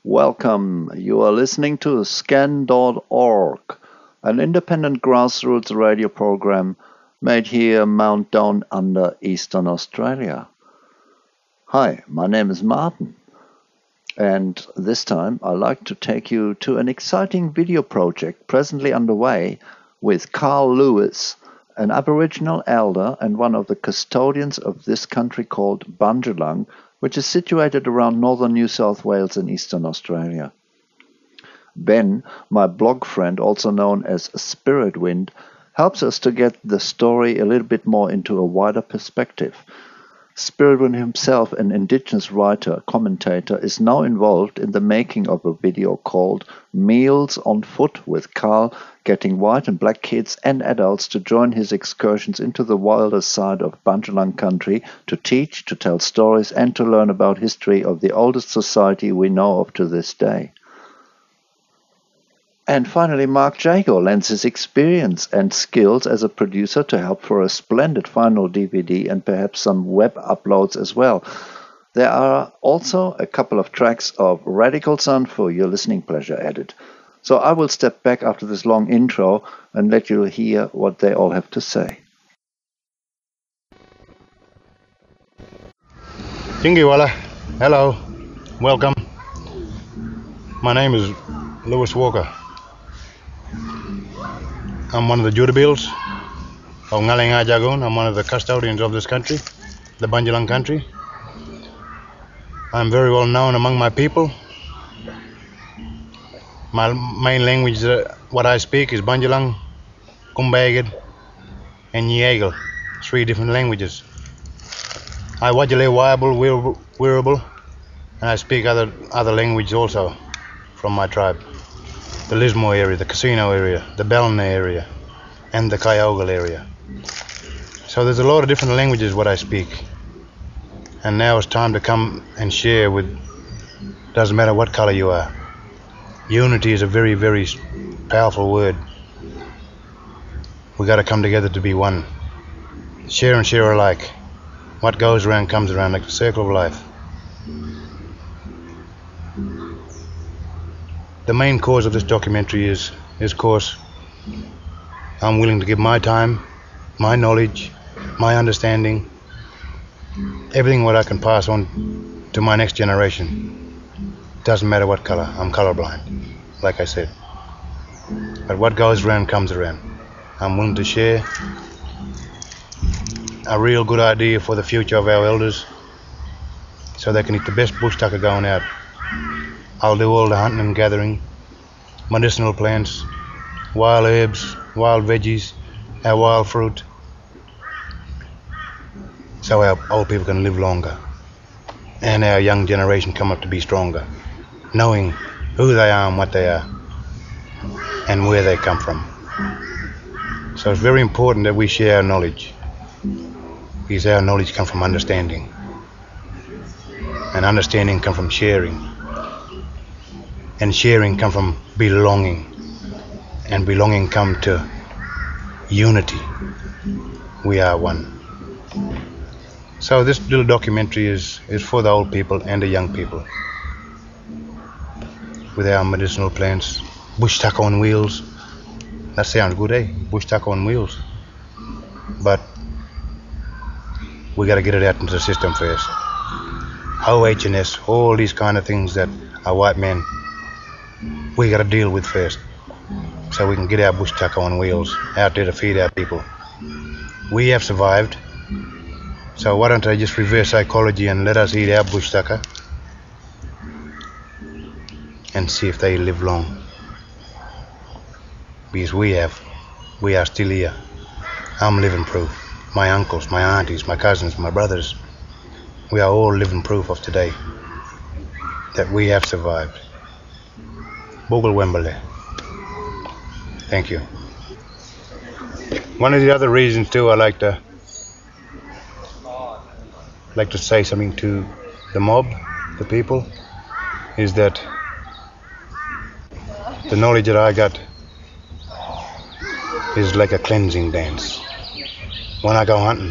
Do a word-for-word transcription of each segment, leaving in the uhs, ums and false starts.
Welcome. You are listening to scan dot org, an independent grassroots radio program made here Mount Down Under, Eastern Australia. Hi, my name is Martin, and this time I'd like to take you to an exciting video project presently underway with Carl Lewis, an Aboriginal elder and one of the custodians of this country called Bundjalung, which is situated around northern New South Wales in eastern Australia. Ben, my blog friend, also known as Spirit Wind, helps us to get the story a little bit more into a wider perspective. Spirit Wind himself, an Indigenous writer, commentator, is now involved in the making of a video called Meals on Foot with Carl, getting white and black kids and adults to join his excursions into the wilder side of Bundjalung country to teach, to tell stories, and to learn about history of the oldest society we know of to this day. And finally, Mark Jago lends his experience and skills as a producer to help for a splendid final D V D and perhaps some web uploads as well. There are also a couple of tracks of Radical Sun for your listening pleasure added. So I will step back after this long intro and let you hear what they all have to say. Jingiwala, hello, welcome. My name is Lewis Walker. I'm one of the Judabils of Ngalenga Jagun. I'm one of the custodians of this country, the Bundjalung country. I'm very well known among my people. My main language, uh, what I speak, is Bundjalung, Kumbagid, and Nyegal, three different languages. I Wajale Waiable, Wirrable, and I speak other other languages also from my tribe. The Lismore area, the Casino area, the Ballina area, and the Kyogle area. So there's a lot of different languages what I speak. And now it's time to come and share with, doesn't matter what color you are. Unity is a very, very powerful word. We got to come together to be one. Share and share alike. What goes around comes around, like the circle of life. The main cause of this documentary is, is of course, I'm willing to give my time, my knowledge, my understanding, everything what I can pass on to my next generation. Doesn't matter what color, I'm colorblind, like I said. But what goes around comes around. I'm willing to share a real good idea for the future of our elders so they can eat the best bush tucker going out. I'll do all the hunting and gathering, medicinal plants, wild herbs, wild veggies, our wild fruit, so our old people can live longer and our young generation come up to be stronger, knowing who they are and what they are and where they come from. So it's very important that we share our knowledge, because our knowledge comes from understanding, and understanding comes from sharing. And sharing come from belonging, and belonging come to unity. We are one. So this little documentary is, is for the old people and the young people. With our medicinal plants, bush tucker on wheels. That sounds good, eh? Bush tucker on wheels. But we got to get it out into the system first. O H and S, all these kind of things that are white men we got to deal with first, so we can get our bush tucker on wheels out there to feed our people. We have survived, so why don't I just reverse psychology and let us eat our bush tucker and see if they live long. Because we have, we are still here. I'm living proof. My uncles, my aunties, my cousins, my brothers, we are all living proof of today that we have survived. Bogle Wembley. Thank you. One of the other reasons too I like to like to say something to the mob, the people, is that the knowledge that I got is like a cleansing dance. When I go hunting,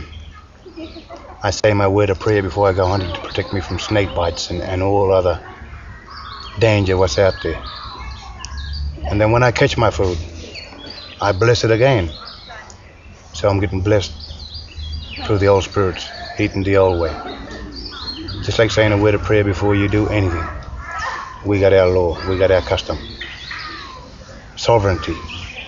I say my word of prayer before I go hunting to protect me from snake bites and, and all other danger, what's out there. And then when I catch my food, I bless it again. So I'm getting blessed through the old spirits, eating the old way. Just like saying a word of prayer before you do anything. We got our law, we got our custom. Sovereignty,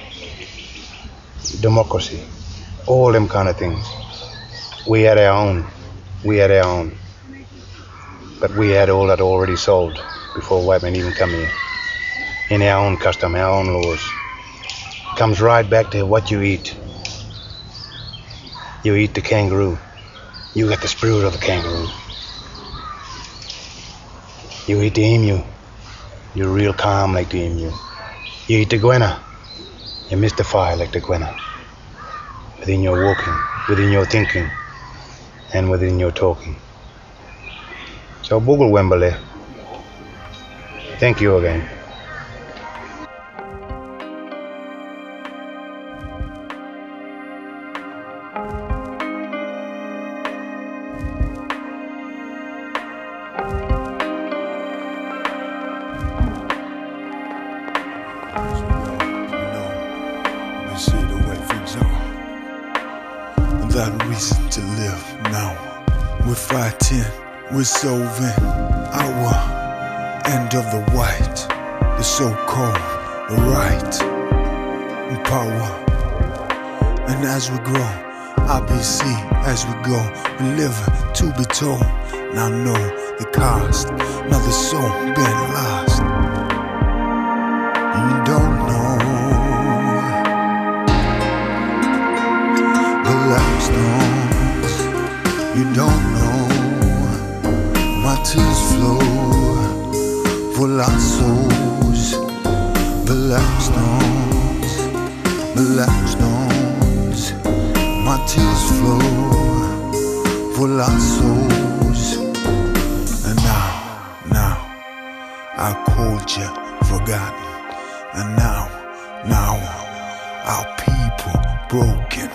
democracy, all them kind of things. We had our own, we had our own. But we had all that already sold before white men even come here. In our own custom, our own laws. Comes right back to what you eat. You eat the kangaroo. You got the spirit of the kangaroo. You eat the emu. You're real calm like the emu. You eat the guena. You mystify like the guena. Within your walking, within your thinking, and within your talking. So Bugul Wembale, thank you again. We're solving our end of the white, the so-called right and power. And as we grow, I B C as we go, we live to be told. Now know the cost, another soul been lost. You don't know the limstones. You don't know. My tears flow for our souls. The limstones, the limstones. My tears flow for our souls. And now, now, I called you forgotten. And now, now, our people broken.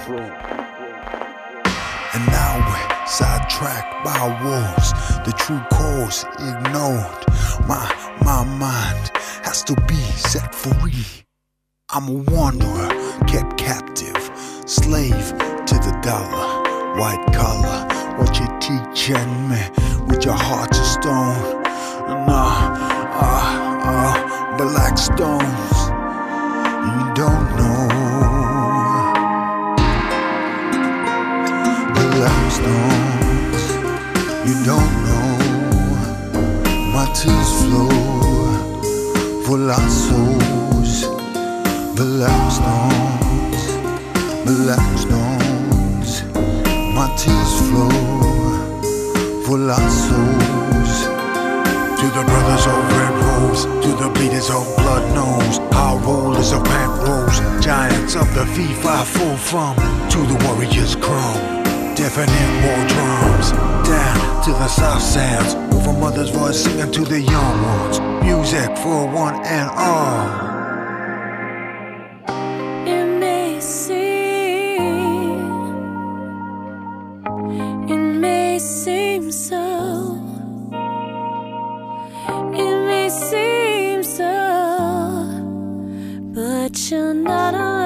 And now we're sidetracked by wars, the true cause ignored. My, my mind has to be set free. I'm a wanderer, kept captive, slave to the dollar, white collar. What you teaching me with your heart of stone? Nah, ah, ah, black stones. You don't know. Limstones, you don't know. My tears flow for our souls. The limstones, the limstones. My tears flow for our souls. To the brothers of red rose, to the bleeders of blood nose, our rollers of pant rose, giants of the V five four from to the warriors chrome. Deafening war drums, down to the south sounds, with a mother's voice singing to the young ones. Music for one and all. It may seem, it may seem so, it may seem so, but you're not alone.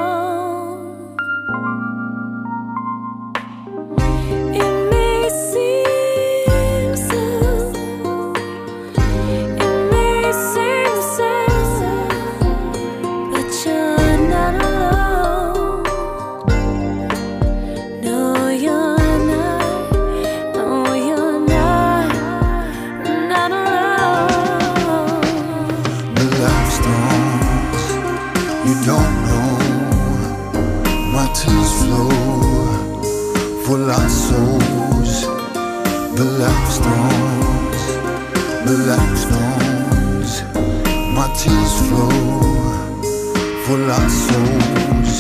Our souls, the limstones, the limstones. My tears flow for our souls.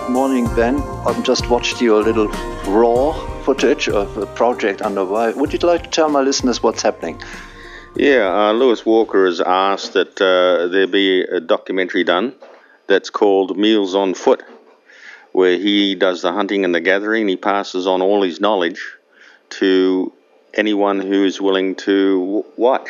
Morning, Ben. I've just watched your little raw footage of a project underway. Would you like to tell my listeners what's happening? Yeah, uh, Lewis Walker has asked that uh, there be a documentary done that's called Meals on Foot, where he does the hunting and the gathering. He passes on all his knowledge to anyone who is willing to w- watch.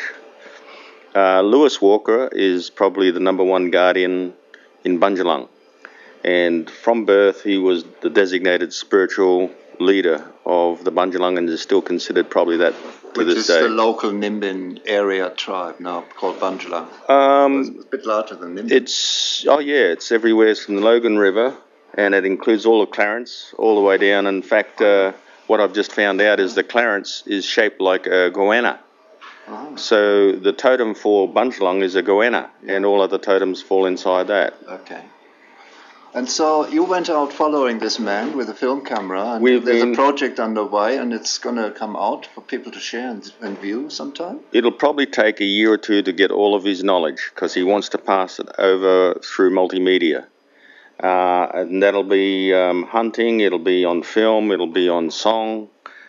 Uh, Lewis Walker is probably the number one guardian in Bundjalung. And from birth, he was the designated spiritual leader of the Bundjalung and is still considered probably that to Which this is day. the local Nimbin area tribe now called Bundjalung. Um, It's a bit larger than Nimbin. it's, oh yeah, it's everywhere. It's from the Logan River, and it includes all of Clarence, all the way down. In fact, uh, what I've just found out is the Clarence is shaped like a goanna. Oh, So the totem for Bundjalung is a goanna, and all other totems fall inside that. okay. And so you went out following this man with a film camera, and We've there's been- a project underway, and it's going to come out for people to share and, and view sometime? It'll probably take a year or two to get all of his knowledge because he wants to pass it over through multimedia. Uh, and that'll be um, hunting, it'll be on film, it'll be on song.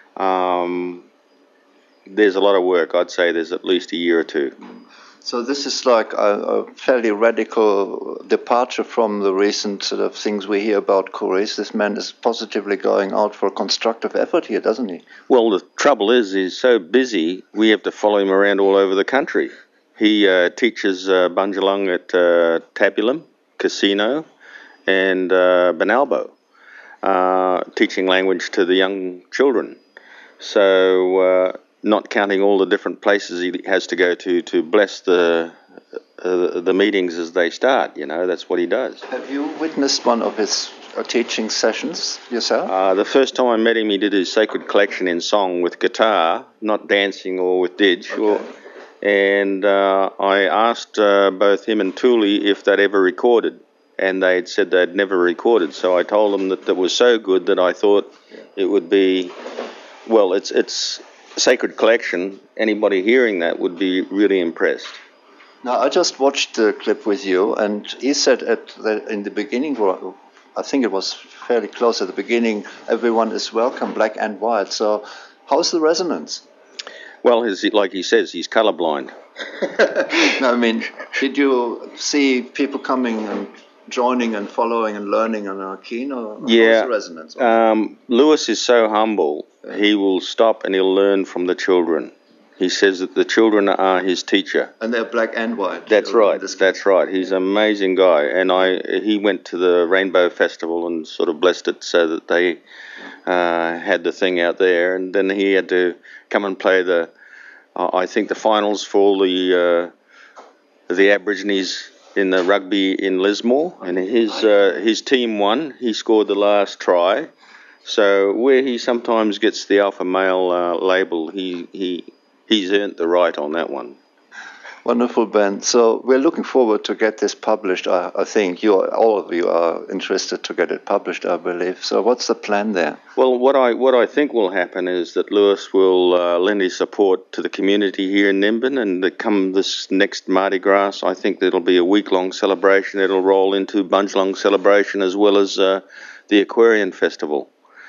Um, there's a lot of work. I'd say there's at least a year or two. So this is like a, a fairly radical departure from the recent sort of things we hear about Kouris. This man is positively going out for a constructive effort here, doesn't he? Well, the trouble is, he's so busy, we have to follow him around all over the country. He uh, teaches uh, Bundjalung at uh, Tabulum, Casino, and uh, Benalbo, uh, teaching language to the young children. So, uh, not counting all the different places he has to go to to bless the uh, the meetings as they start, you know, that's what he does. Have you witnessed one of his uh, teaching sessions yourself? Uh, the first time I met him, he did his sacred collection in song with guitar, not dancing or with didge. Or, and uh, I asked uh, both him and Thule if they'd ever recorded, and they'd said they'd never recorded. So I told them that it was so good that I thought it would be, well, it's it's sacred collection. Anybody hearing that would be really impressed. Now, I just watched the clip with you, and he said at the, in the beginning, or I think it was fairly close at the beginning, everyone is welcome, black and white. So how's the resonance? Well, his, like he says, he's colorblind. No, I mean, did you see people coming and joining and following and learning and are keen? Or Yeah. how's the resonance? Um, Lewis is so humble, he will stop and he'll learn from the children. He says that the children are his teacher. And they're black and white. That's children in right. this case. That's right. He's an amazing guy, and I he went to the Rainbow Festival and sort of blessed it so that they uh, had the thing out there, and then he had to come and play the uh, I think the finals for all the uh, the Aborigines in the rugby in Lismore, and his uh, his team won. He scored the last try. So where he sometimes gets the alpha male uh, label, he he he's earned the right on that one. Wonderful, Ben. So we're looking forward to get this published. I, I think you, all of you, are interested to get it published, I believe. So what's the plan there? Well, what I what I think will happen is that Lewis will uh, lend his support to the community here in Nimbin, and that come this next Mardi Gras, I think there'll be a week-long celebration. It'll roll into Bundjalung celebration as well as uh, the Aquarian Festival.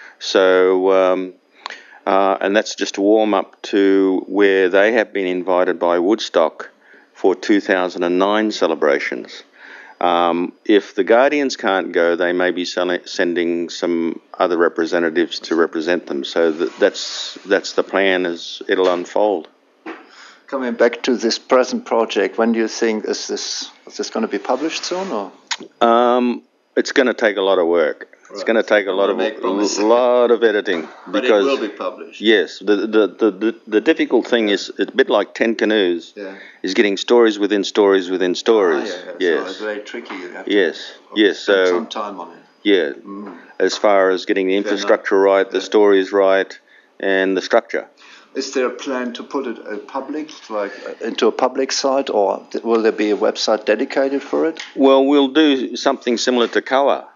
So, um, uh, and that's just a warm-up to where they have been invited by Woodstock for two thousand nine celebrations. Um, if the Guardians can't go, they may be sell- sending some other representatives to represent them. So that, that's that's the plan as it'll unfold. Coming back to this present project, when do you think is this is this going to be published soon? Or Um, it's going to take a lot of work. It's Right. going to take a lot of Make promises. a lot of editing but because it will be published. yes, the, the the the the difficult thing is it's a bit like Ten Canoes. Yeah. Is getting stories within stories within stories. Ah, yeah, yeah. So Yes. it's very tricky. You have Yes. to Yes. spend So some time on it. yeah, Mm. as far as getting the infrastructure right, the Yeah. stories right, and the structure. Is there a plan to put it uh, public, like uh, into a public site, or th- will there be a website dedicated for it? Well, we'll do something similar to Koa.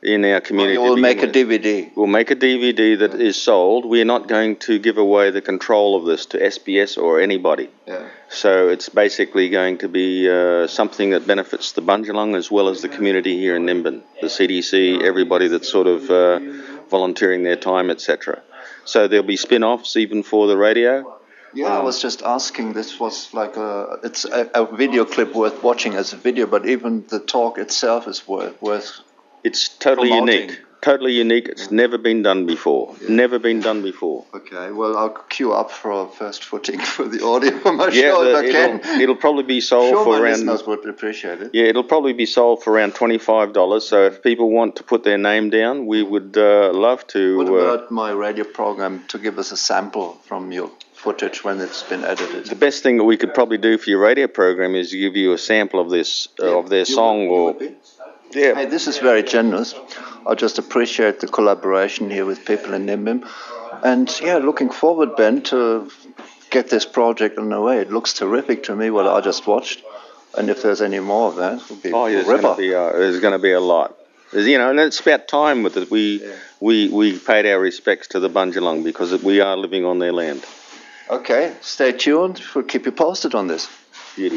in our community. Well, you will make a with. D V D. We'll make a D V D that is sold. We're not going to give away the control of this to S B S or anybody. Yeah. So it's basically going to be uh, something that benefits the Bundjalung as well as the community here in Nimbin, the C D C, everybody that's sort of uh, volunteering their time, et cetera. So there'll be spin-offs even for the radio. Yeah, I was just asking. This was like a it's a, a video clip worth watching as a video, but even the talk itself is worth worth. It's totally promoting. unique. Totally unique. It's never been done before. Yeah. Never been done before. Okay, well, I'll queue up for a first footing for the audio for my Yeah, show the, if I can. it'll, it'll probably be sold Sure, for my around. listeners would appreciate it. Yeah, it'll probably be sold for around twenty-five dollars. So if people want to put their name down, we would uh, love to. What uh, about my radio program to give us a sample from your footage when it's been edited? The best thing that we could probably do for your radio program is give you a sample of this uh, of their You song, would- you or would be? yeah. Hey, this is very generous. I just appreciate the collaboration here with people in Nimbin. And yeah, looking forward, Ben, to get this project on the way. It looks terrific to me, what I just watched. And if there's any more of that, it would be Oh, yeah, there's ripper. going to be uh, there's going to be a lot. There's, you know, and it's about time with it. We Yeah. we we paid our respects to the Bundjalung because we are living on their land. Okay, stay tuned. We'll keep you posted on this. Beauty.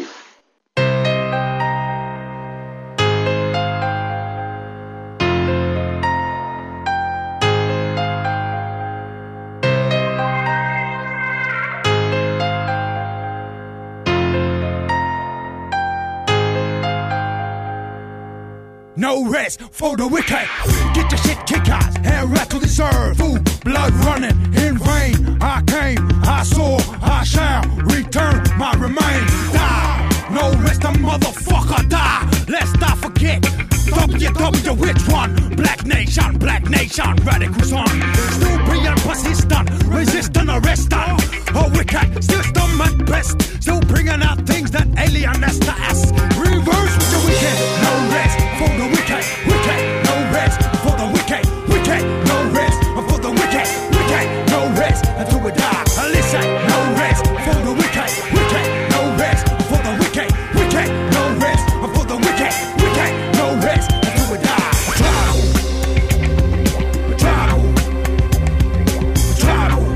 No rest for the wicked. Get your shit kicked out and right to deserve. Food, blood running in vain. I came, I saw, I shall return my remain. Die, no rest, a motherfucker die. Let's not forget. W W which one? Black nation, black nation, radical son. Still being persistent, resistant, arrestant. A wicked system at best. Still bringing out things that alien us to us. Reverse with the wicked, no rest for the wicked, wicked, no rest for the wicked, wicked, no rest for the wicked, wicked, no rest until we die. Listen, no rest for the wicked, wicked, no rest for the wicked, wicked, no rest for the wicked, wicked, no rest until we die. Tribal, tribal, tribal,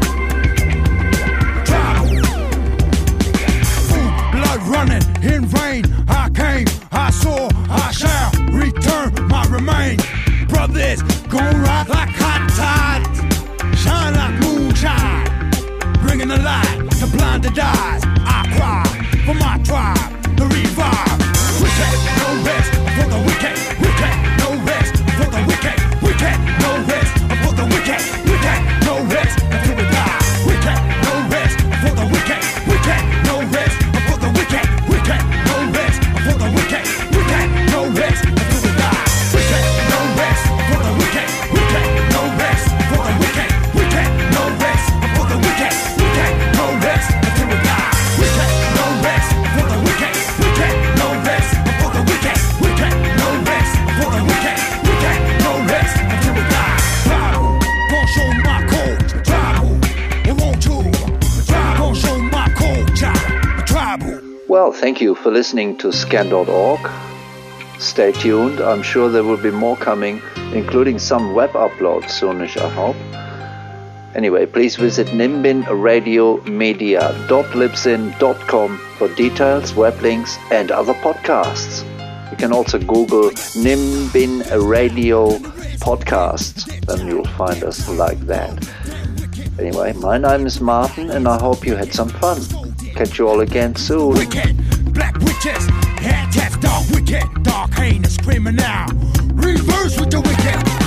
tribal. Food, blood running in vain. I came, I saw, I shall return my remain. Brothers, gon' rock like hot tide, shine like moonshine, bringing the light to blinded eyes. I cry for my tribe to revive. Wicked, no rest for the wicked, wicked, no rest for the wicked, wicked, no rest for the wicked, wicked, no rest until we die. Wicked, no rest for the wicked, wicked, no rest for the wicked, wicked, no rest for the wicked, wicked, no rest until we die. Wicked, no rest for the wicked, wicked, no rest for the wicked, wicked, no rest for the wicked, wicked, no rest until we die. Wicked, no rest for the wicked, wicked, no rest for the wicked, wicked, no rest for the wicked, wicked, no rest until we die. Tribal, gon' show my culture. Tribal, it won't you? Tribal, gon' show my culture. Tribal. Well, thank you for listening to scan dot org. Stay tuned. I'm sure there will be more coming, including some web uploads soonish, I hope. Anyway, please visit nimbin radio media dot libsyn dot com for details, web links, and other podcasts. You can also Google Nimbin Radio Podcasts, then you'll find us like that. Anyway, my name is Martin, and I hope you had some fun. Catch you all again soon. Wicked, black witches, head tats, dark wicked, dark heinous criminal. Reverse with the wicked.